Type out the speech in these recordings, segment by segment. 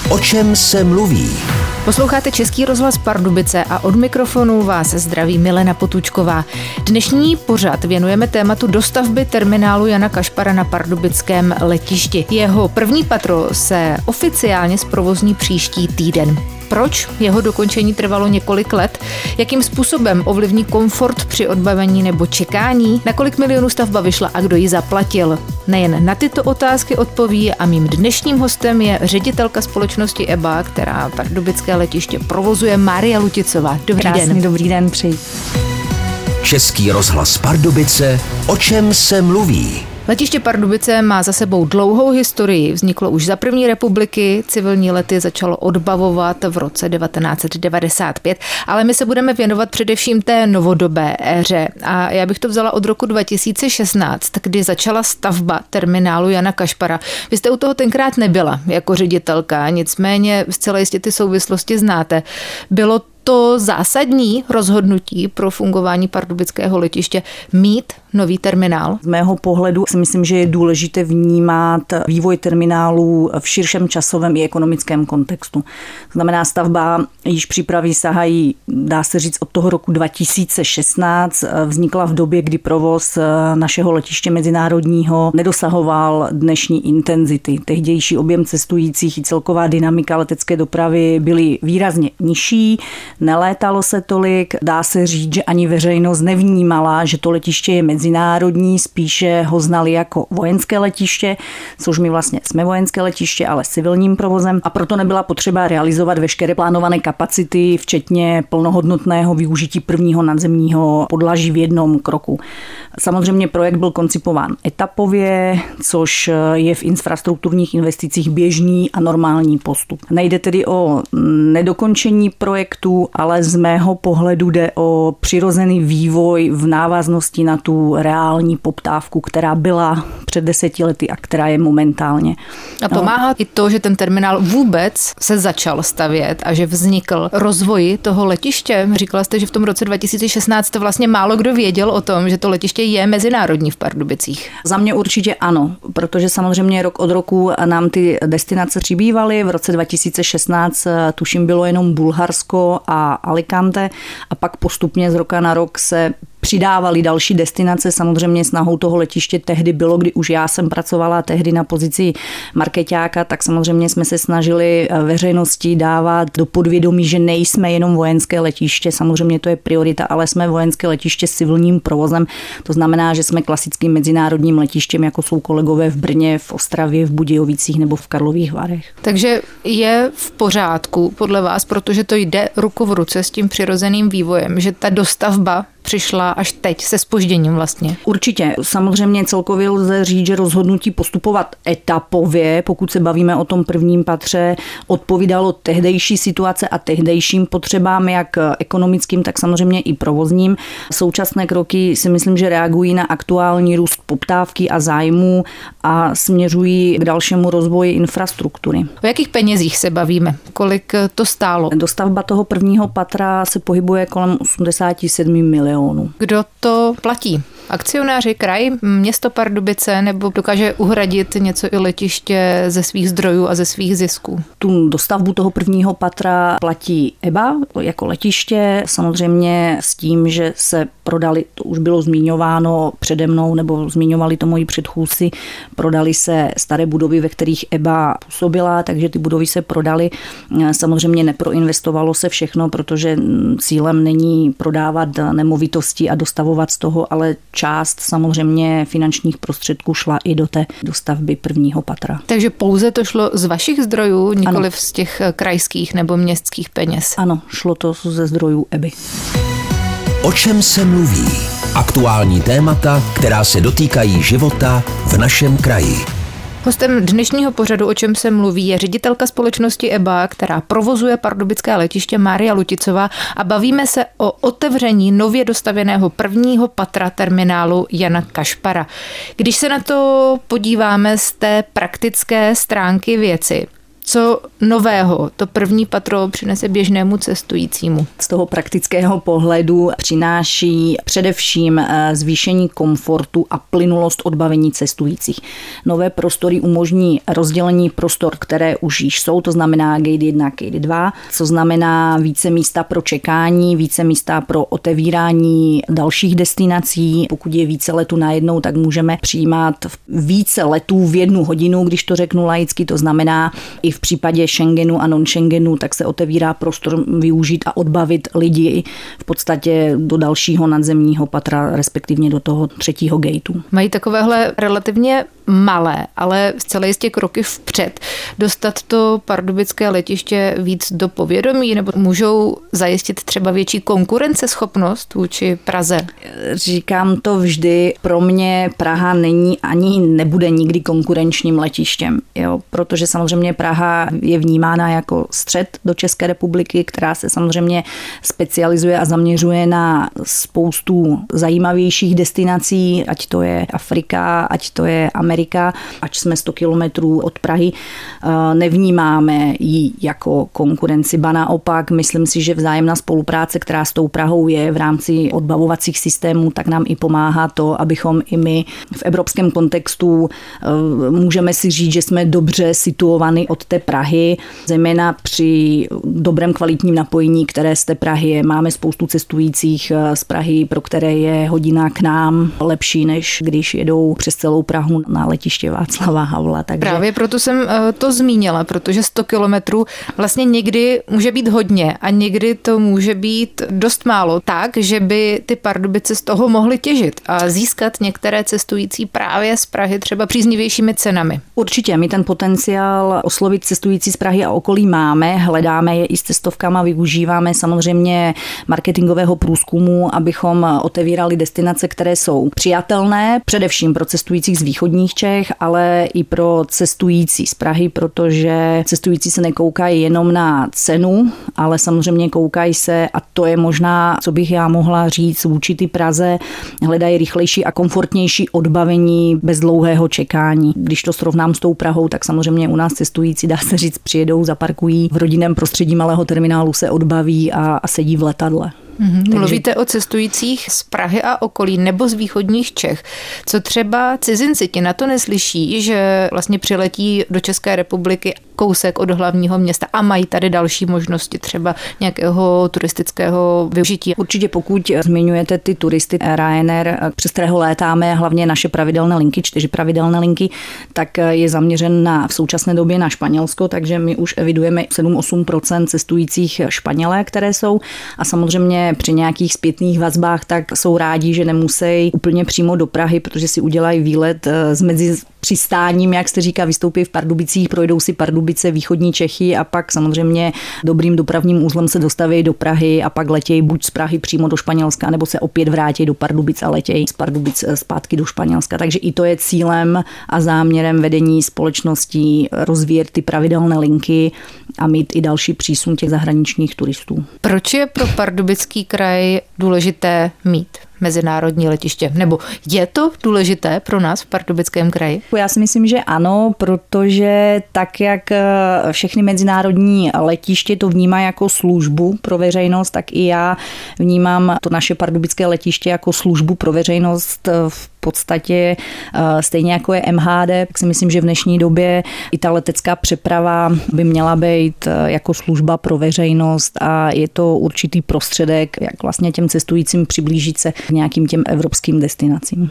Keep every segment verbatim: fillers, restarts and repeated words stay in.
O čem se mluví? Posloucháte Český rozhlas Pardubice a od mikrofonu vás zdraví Milena Potůčková. Dnešní pořad věnujeme tématu dostavby terminálu Jana Kašpara na pardubickém letišti. Jeho první patro se oficiálně zprovozní příští týden. Proč jeho dokončení trvalo několik let? Jakým způsobem ovlivní komfort při odbavení nebo čekání? Na kolik milionů stavba vyšla a kdo ji zaplatil? Nejen na tyto otázky odpoví a mým dnešním hostem je ředitelka společnosti E B A, která pardubické letiště provozuje, Mária Luticová. Dobrý Krásný den. Dobrý den, přeji. Český rozhlas Pardubice, o čem se mluví? Letiště Pardubice má za sebou dlouhou historii. Vzniklo už za první republiky, civilní lety začalo odbavovat v roce devatenáct set devadesát pět, ale my se budeme věnovat především té novodobé éře. A já bych to vzala od roku dva tisíce šestnáct, kdy začala stavba terminálu Jana Kašpara. Vy jste u toho tenkrát nebyla jako ředitelka, nicméně zcela jistě ty souvislosti znáte. Bylo to zásadní rozhodnutí pro fungování pardubického letiště mít nový terminál? Z mého pohledu si myslím, že je důležité vnímat vývoj terminálů v širším časovém i ekonomickém kontextu. To znamená, stavba již přípravy sahají, dá se říct, od toho roku dva tisíce šestnáct. Vznikla v době, kdy provoz našeho letiště mezinárodního nedosahoval dnešní intenzity. Tehdější objem cestujících i celková dynamika letecké dopravy byly výrazně nižší. Nelétalo se tolik, dá se říct, že ani veřejnost nevnímala, že to letiště je mezinárodní, spíše ho znali jako vojenské letiště, což my vlastně jsme vojenské letiště, ale s civilním provozem, a proto nebyla potřeba realizovat veškeré plánované kapacity, včetně plnohodnotného využití prvního nadzemního podlaží v jednom kroku. Samozřejmě projekt byl koncipován etapově, což je v infrastrukturních investicích běžný a normální postup. Nejde tedy o nedokončení projektu, ale z mého pohledu jde o přirozený vývoj v návaznosti na tu reální poptávku, která byla před deseti lety a která je momentálně. A pomáhá no. i to, že ten terminál vůbec se začal stavět a že vznikl rozvoji toho letiště. Říkala jste, že v tom roce dva tisíce šestnáct vlastně málo kdo věděl o tom, že to letiště je mezinárodní v Pardubicích. Za mě určitě ano, protože samozřejmě rok od roku nám ty destinace přibývaly. V roce dva tisíce šestnáct tuším bylo jenom Bulharsko a Alicante a pak postupně z roka na rok se přidávaly další destinace. Samozřejmě snahou toho letiště tehdy bylo, kdy už já jsem pracovala tehdy na pozici markeťáka, tak samozřejmě jsme se snažili veřejnosti dávat do podvědomí, že nejsme jenom vojenské letiště, samozřejmě to je priorita, ale jsme vojenské letiště s civilním provozem. To znamená, že jsme klasickým mezinárodním letištěm, jako jsou kolegové v Brně, v Ostravě, v Budějovicích nebo v Karlových Varech. Takže je v pořádku podle vás, protože to jde ruku v ruce s tím přirozeným vývojem, že ta dostavba přišla až teď se zpožděním vlastně. Určitě. Samozřejmě celkově lze říct, že rozhodnutí postupovat etapově, pokud se bavíme o tom prvním patře, odpovídalo tehdejší situace a tehdejším potřebám, jak ekonomickým, tak samozřejmě i provozním. Současné kroky si myslím, že reagují na aktuální růst poptávky a zájmu a směřují k dalšímu rozvoji infrastruktury. O jakých penězích se bavíme? Kolik to stálo? Dostavba toho prvního patra se pohybuje kolem osmdesát sedm milionů. Kdo to platí? Akcionáři, kraj, město Pardubice, nebo dokáže uhradit něco i letiště ze svých zdrojů a ze svých zisků? Tu dostavbu toho prvního patra platí E B A jako letiště, samozřejmě s tím, že se prodali, to už bylo zmiňováno přede mnou, nebo zmiňovali to moji předchůdci, prodali se staré budovy, ve kterých E B A působila, takže ty budovy se prodaly. Samozřejmě neproinvestovalo se všechno, protože cílem není prodávat nemovitosti a dostavovat z toho, ale část samozřejmě finančních prostředků šla i do té dostavby prvního patra. Takže pouze to šlo z vašich zdrojů, nikoliv z těch krajských nebo městských peněz? Ano, šlo to ze zdrojů E B A. O čem se mluví? Aktuální témata, která se dotýkají života v našem kraji. Hostem dnešního pořadu, o čem se mluví, je ředitelka společnosti E B A, která provozuje pardubické letiště, Mária Luticová, a bavíme se o otevření nově dostavěného prvního patra terminálu Jana Kašpara. Když se na to podíváme z té praktické stránky věci, Co nového to první patro přinese běžnému cestujícímu? Z toho praktického pohledu přináší především zvýšení komfortu a plynulost odbavení cestujících. Nové prostory umožní rozdělení prostor, které už již jsou, to znamená gate jedna, gate dva, co znamená více místa pro čekání, více místa pro otevírání dalších destinací. Pokud je více letů najednou, tak můžeme přijímat více letů v jednu hodinu, když to řeknu laicky, to znamená i v případě Schengenu a non-Schengenu, tak se otevírá prostor využít a odbavit lidi v podstatě do dalšího nadzemního patra, respektive do toho třetího gateu. Mají takovéhle relativně malé, ale zcela jistě kroky vpřed. Dostat to pardubické letiště víc do povědomí, nebo můžou zajistit třeba větší konkurenceschopnost vůči Praze? Říkám to vždy, pro mě Praha není ani nebude nikdy konkurenčním letištěm, jo? Protože samozřejmě Praha je vnímána jako střed do České republiky, která se samozřejmě specializuje a zaměřuje na spoustu zajímavějších destinací, ať to je Afrika, ať to je Amerika, ať jsme sto kilometrů od Prahy, nevnímáme ji jako konkurenci. Ba naopak, myslím si, že vzájemná spolupráce, která s tou Prahou je v rámci odbavovacích systémů, tak nám i pomáhá to, abychom i my v evropském kontextu můžeme si říct, že jsme dobře situovaní od té Prahy, zejména při dobrém kvalitním napojení, které z té Prahy je. Máme spoustu cestujících z Prahy, pro které je hodina k nám lepší, než když jedou přes celou Prahu na letiště Václava Havla. Takže... Právě proto jsem to zmínila, protože sto kilometrů vlastně někdy může být hodně a někdy to může být dost málo, tak, že by ty Pardubice z toho mohly těžit a získat některé cestující právě z Prahy třeba příznivějšími cenami. Určitě, my ten potenciál oslovit cestující z Prahy a okolí máme, hledáme je i s cestovkama, využíváme samozřejmě marketingového průzkumu, abychom otevírali destinace, které jsou přijatelné, především pro cestujících z východních Čech, ale i pro cestující z Prahy, protože cestující se nekoukají jenom na cenu, ale samozřejmě koukají se, a to je možná, co bych já mohla říct vůči ty Praze, hledají rychlejší a komfortnější odbavení bez dlouhého čekání. Když to srovnám s tou Prahou, tak samozřejmě u nás cestující, dá se říct, přijedou, zaparkují v rodinném prostředí malého terminálu, se odbaví a, a sedí v letadle. Mm-hmm. Takže... Mluvíte o cestujících z Prahy a okolí nebo z východních Čech. Co třeba cizinci, ti na to neslyší, že vlastně přiletí do České republiky kousek od hlavního města a mají tady další možnosti třeba nějakého turistického využití? Určitě, pokud zmiňujete ty turisty Ryanair, přes kterého létáme hlavně naše pravidelné linky, čtyři pravidelné linky, tak je zaměřen na, v současné době na Španělsko, takže my už evidujeme sedm až osm procent cestujících Španělé, které jsou, a samozřejmě při nějakých zpětných vazbách tak jsou rádi, že nemusí úplně přímo do Prahy, protože si udělají výlet s mezi přistáním, jak se říká, vystoupí v Pardubicích, projdou si Pardubice, východní Čechy a pak samozřejmě dobrým dopravním úzlem se dostaví do Prahy a pak letějí buď z Prahy přímo do Španělska, nebo se opět vrátí do Pardubic a letějí z Pardubic zpátky do Španělska. Takže i to je cílem a záměrem vedení společností rozvíjet ty pravidelné linky a mít i další přísun těch zahraničních turistů. Proč je pro Pardubický kraj důležité mít mezinárodní letiště? Nebo je to důležité pro nás v Pardubickém kraji? Já si myslím, že ano, protože tak, jak všechny mezinárodní letiště to vnímá jako službu pro veřejnost, tak i já vnímám to naše pardubické letiště jako službu pro veřejnost v podstatě stejně jako je M H D, tak si myslím, že v dnešní době i ta letecká přeprava by měla být jako služba pro veřejnost a je to určitý prostředek, jak vlastně těm cestujícím přiblížit se k nějakým těm evropským destinacím.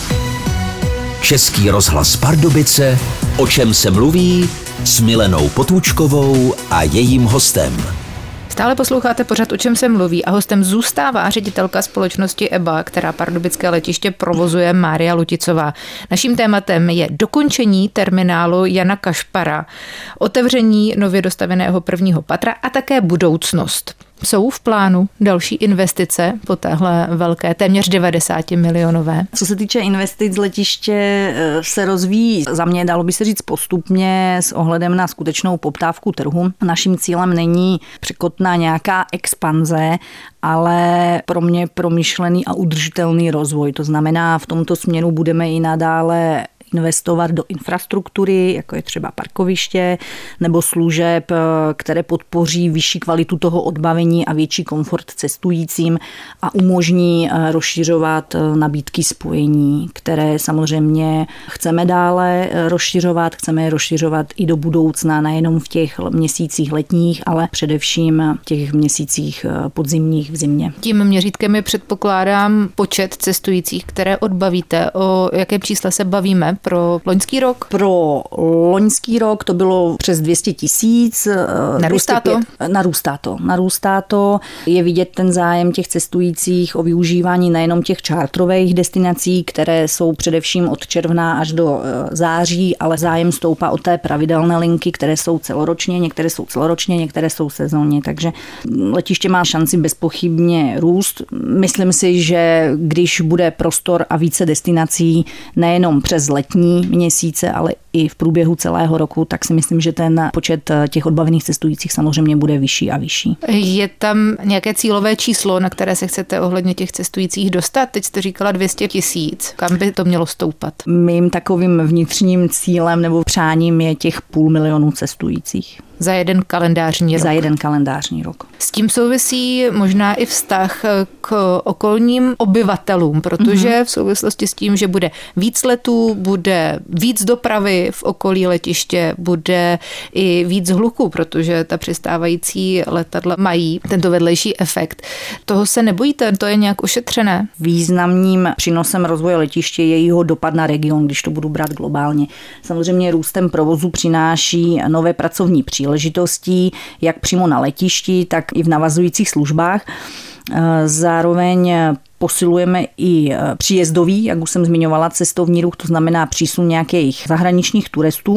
Český rozhlas Pardubice, o čem se mluví, s Milenou Potůčkovou a jejím hostem. Stále posloucháte pořad, o čem se mluví, a hostem zůstává ředitelka společnosti E B A, která pardubické letiště provozuje, Mária Luticová. Naším tématem je dokončení terminálu Jana Kašpara, otevření nově dostaveného prvního patra a také budoucnost. Jsou v plánu další investice po téhle velké, téměř devadesát milionové? Co se týče investic, letiště se rozvíjí, za mě dalo by se říct postupně s ohledem na skutečnou poptávku trhu. Naším cílem není překotná nějaká expanze, ale pro mě promyšlený a udržitelný rozvoj. To znamená, v tomto směru budeme i nadále investovat do infrastruktury, jako je třeba parkoviště, nebo služeb, které podpoří vyšší kvalitu toho odbavení a větší komfort cestujícím a umožní rozšiřovat nabídky spojení, které samozřejmě chceme dále rozšiřovat, chceme je rozšiřovat i do budoucna, nejenom v těch měsících letních, ale především v těch měsících podzimních v zimě. Tím měřítkem je, předpokládám, počet cestujících, které odbavíte. O jakém čísle se bavíme pro loňský rok? Pro loňský rok to bylo přes dvě stě tisíc. Narůstá to? Narůstá to. Narůstá to. Je vidět ten zájem těch cestujících o využívání nejenom těch čártrových destinací, které jsou především od června až do září, ale zájem stoupá o té pravidelné linky, které jsou celoročně, některé jsou celoročně, některé jsou sezónně, takže letiště má šanci bezpochybně růst. Myslím si, že když bude prostor a více destinací nejenom přes letní měsíce, ale i v průběhu celého roku, tak si myslím, že ten počet těch odbavených cestujících samozřejmě bude vyšší a vyšší. Je tam nějaké cílové číslo, na které se chcete ohledně těch cestujících dostat? Teď jste říkala dvě stě tisíc. Kam by to mělo stoupat? Mým takovým vnitřním cílem nebo přáním je těch půl milionu cestujících. Za jeden kalendářní rok. Za jeden kalendářní rok. S tím souvisí možná i vztah k okolním obyvatelům, protože mm-hmm. v souvislosti s tím, že bude víc letů, bude víc dopravy v okolí letiště, bude i víc hluku, protože ta přistávající letadla mají tento vedlejší efekt. Toho se nebojíte? To je nějak ošetřené? Významným přínosem rozvoje letiště je jeho dopad na region, když to budu brát globálně. Samozřejmě růstem provozu přináší nové pracovní příležitosti, příležitostí, jak přímo na letišti, tak i v navazujících službách. Zároveň posilujeme i příjezdový, jak už jsem zmiňovala, cestovní ruch, to znamená přísun nějakých zahraničních turistů.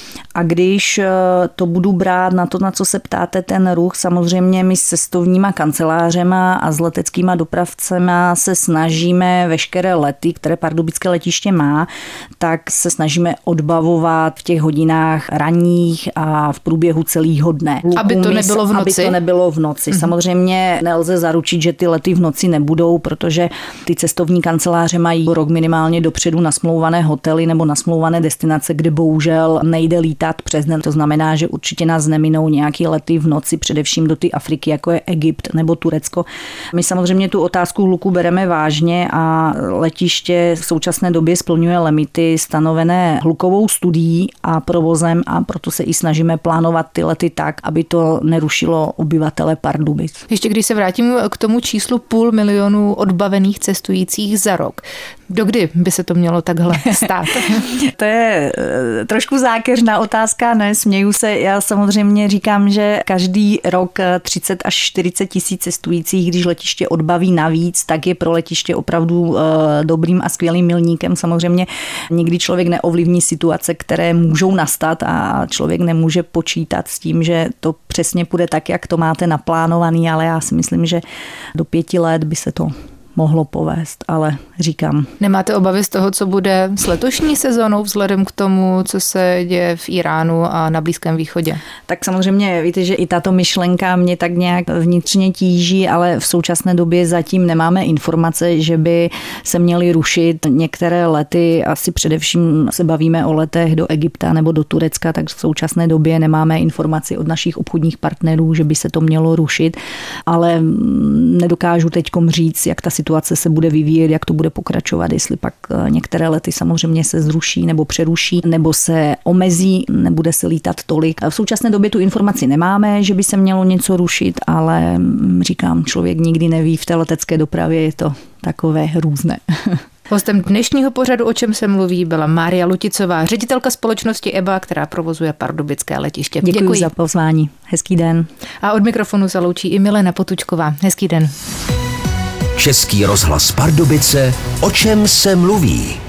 A když to budu brát na to, na co se ptáte, ten ruch, samozřejmě my s cestovníma kancelářema a s leteckýma dopravcema se snažíme veškeré lety, které pardubické letiště má, tak se snažíme odbavovat v těch hodinách ranních a v průběhu celého dne. Aby to nebylo v noci? Aby to nebylo v noci. Mm-hmm. Samozřejmě nelze zaručit, že ty lety v noci nebudou, protože ty cestovní kanceláře mají rok minimálně dopředu nasmlouvané hotely nebo nasmlouvané destinace, kde bohužel nejde lítat přes den. To znamená, že určitě nás neminou nějaké lety v noci, především do ty Afriky, jako je Egypt nebo Turecko. My samozřejmě tu otázku hluku bereme vážně a letiště v současné době splňuje limity stanovené hlukovou studií a provozem a proto se i snažíme plánovat ty lety tak, aby to nerušilo obyvatele Pardubic. Ještě když se vrátím k tomu číslu půl milionu odbavených cestujících za rok. Dokdy by se to mělo takhle stát? To je trošku zákeřná otázka, ne, směju se. Já samozřejmě říkám, že každý rok třicet až čtyřicet tisíc cestujících, když letiště odbaví navíc, tak je pro letiště opravdu dobrým a skvělým milníkem. Samozřejmě nikdy člověk neovlivní situace, které můžou nastat a člověk nemůže počítat s tím, že to přesně půjde tak, jak to máte naplánovaný, ale já si myslím, že do pěti let by se to mohlo povést, ale říkám. Nemáte obavy z toho, co bude s letošní sezónou vzhledem k tomu, co se děje v Iránu a na Blízkém východě? Tak samozřejmě víte, že i tato myšlenka mě tak nějak vnitřně tíží, ale v současné době zatím nemáme informace, že by se měly rušit některé lety. Asi především se bavíme o letech do Egypta nebo do Turecka, tak v současné době nemáme informaci od našich obchodních partnerů, že by se to mělo rušit, ale nedokážu teďkom říct, jak ta situace se bude vyvíjet, jak to bude pokračovat, jestli pak některé lety samozřejmě se zruší nebo přeruší, nebo se omezí, nebude se lítat tolik. V současné době tu informaci nemáme, že by se mělo něco rušit, ale říkám, člověk nikdy neví, v té letecké dopravě je to takové různé. Hostem dnešního pořadu, O čem se mluví, byla Mária Luticová, ředitelka společnosti E B A, která provozuje pardubické letiště. Děkuji, Děkuji za pozvání. Hezký den. A od mikrofonu se loučí i Milena Potůčková. Hezký den. Český rozhlas Pardubice, O čem se mluví.